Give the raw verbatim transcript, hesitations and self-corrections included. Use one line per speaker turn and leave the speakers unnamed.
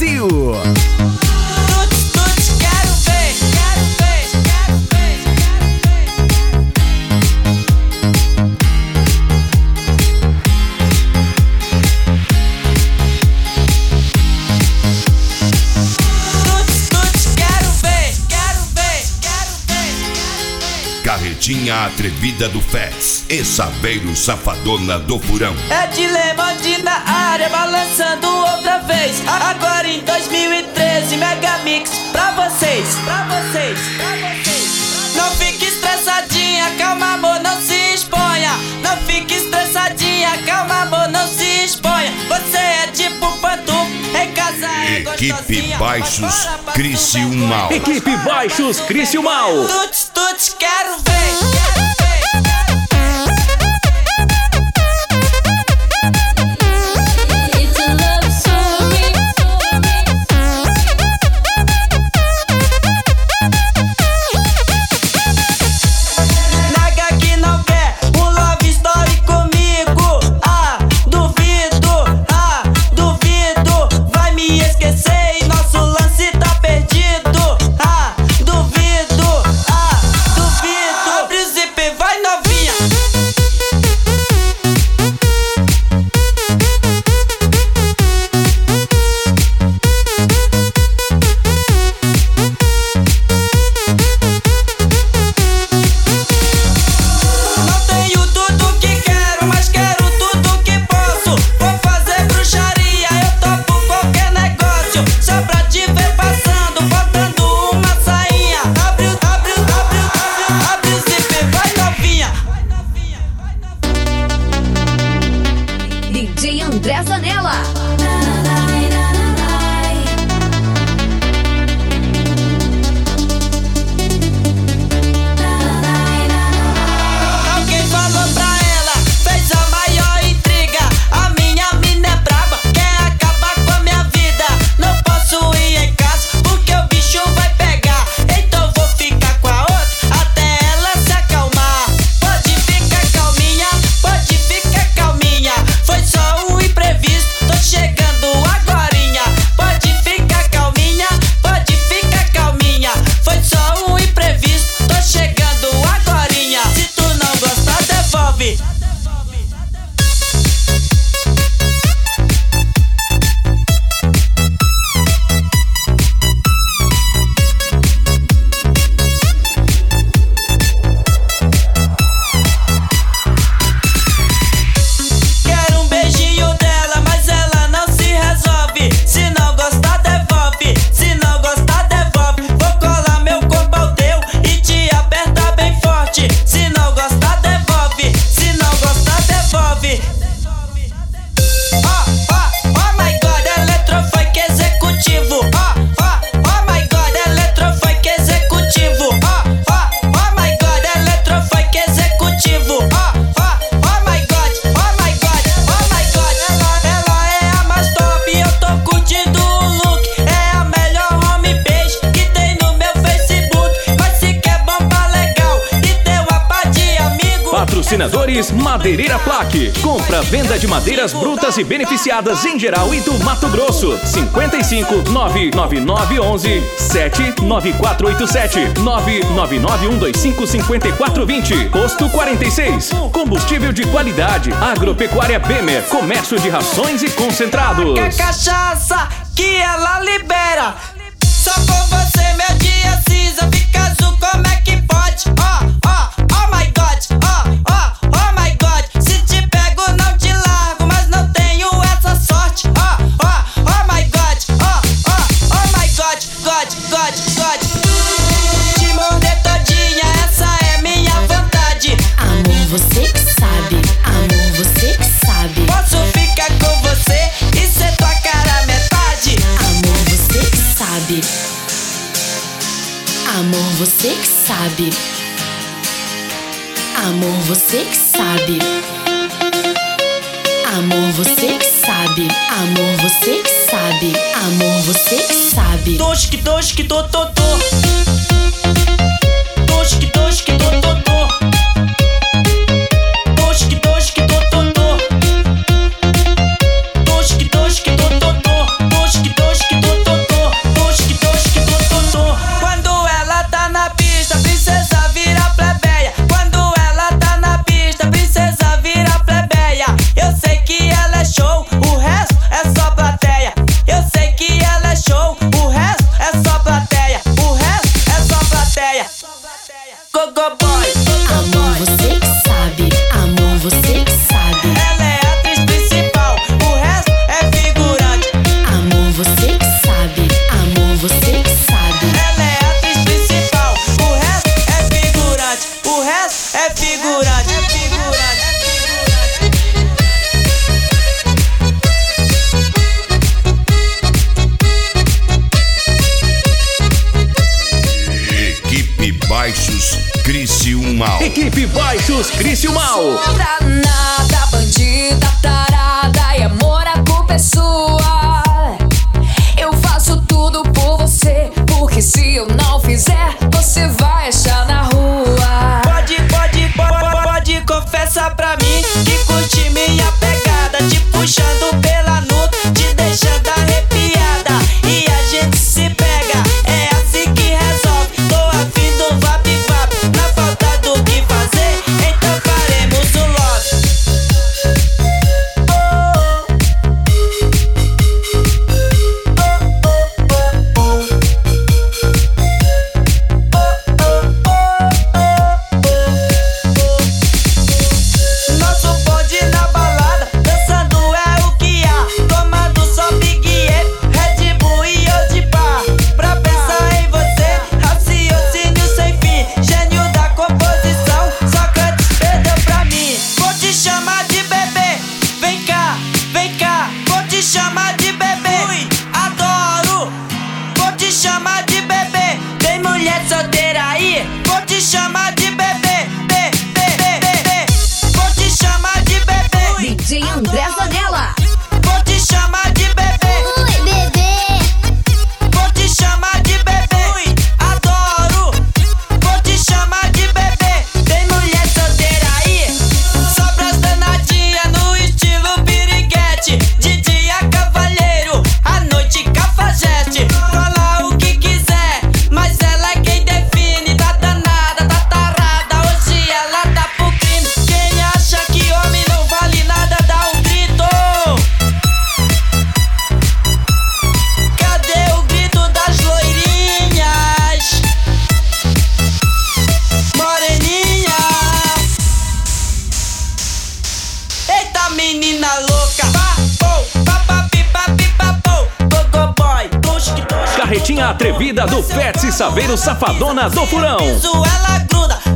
Brasil.
Carretinha atrevida do Fez e Saveiro Safadona do Furão.
É dilema de na área, balançando outra vez. Agora em dois mil e treze, Mega Mix pra vocês, pra vocês, pra vocês. Não fique estressadinha, calma amor, não se exponha. Não fique estressadinha, calma amor, não se exponha. Você é tipo pantufa, em casa é gostosinha.
Equipe Baixos Criciúmal.
Equipe Baixos Criciúmal.
Tuts, tuts, quero ver, quero ver.
Patrocinadores Madeireira Plaque. Compra, venda de madeiras brutas e beneficiadas em geral e do Mato Grosso. cinquenta e cinco, nove nove nove onze, sete nove quatro oito sete, nove nove nove um dois cinco, cinco quatro dois zero. Posto quarenta e seis. Combustível de qualidade. Agropecuária Bemer. Comércio de rações e concentrados.
Quer cachaça que ela libera. Só com você meu dia cinza fica azul, como é que pode? Ó, ó, oh my God, ó, ó, oh my God. Se te pego não te largo, mas não tenho essa sorte. Ó, ó, oh my God, ó, ó, oh my God, God, God, God. Te morder todinha, essa é minha vontade.
Amor, você que sabe, amor, você que sabe.
Posso ficar com você e ser tua cara metade.
Amor, você que sabe. Amor, você que sabe. Amor, você que sabe. Amor, você que sabe. Amor, você que sabe. Amor, você que sabe.
Tosque, tosque, to, to, to. Tosque, tosque, to, to, to. Tosque, tosque, to, to, to. Tosque, tosque, to, to, to. Tosque, tosque, to, to, to.
Mal.
Equipe Baixos Crício Mal.
Danada, bandida, tarada e amor, a culpa é sua. Eu faço tudo por você, porque se eu não fizer, você vai achar na rua.
Pode, pode, pode, pode, confessa pra mim que curte minha pegada, te puxando pela nuca, te deixando arrepiada. E a gente se pega, é assim que resolve. Tô afim do vap vap, na falta do que fazer, então faremos o love. Nosso bonde na balada, dançando é o que há, tomando só Big E, Red Bull e Old Bar. Pra pensar em você, raciocínio sem fim, gênio da composição, Sócrates perdeu pra mim. Vou te chamar de bebê, vem cá, vem cá. Vou te chamar de bebê, ui, adoro. Vou te chamar de bebê, tem mulher solteira aí? Vou te chamar de bebê, bebê, bebê, bebê. Vou te chamar de bebê, ui,
D J André Zanella.
vou te chamar de bebê.
Oi, bebê.
Vou te chamar de bebê, ui, adoro. Vou te chamar de bebê, tem mulher solteira aí? Sobras danadinha no estilo piriguete, de dia cavalheiro, à noite cafajeste. Fala o que quiser, mas ela é quem define. Tá danada, tá tarada, hoje ela tá pro crime. Quem acha que homem não vale nada, dá um grito. Cadê o grito das loirinhas, moreninha? Eita menina louca, papou, papapi, papi, papou, gogo boy, tusque, tusque.
Carretinha atrevida do Fets e Saveiro Safadona do Furão.
Isso ela gruda,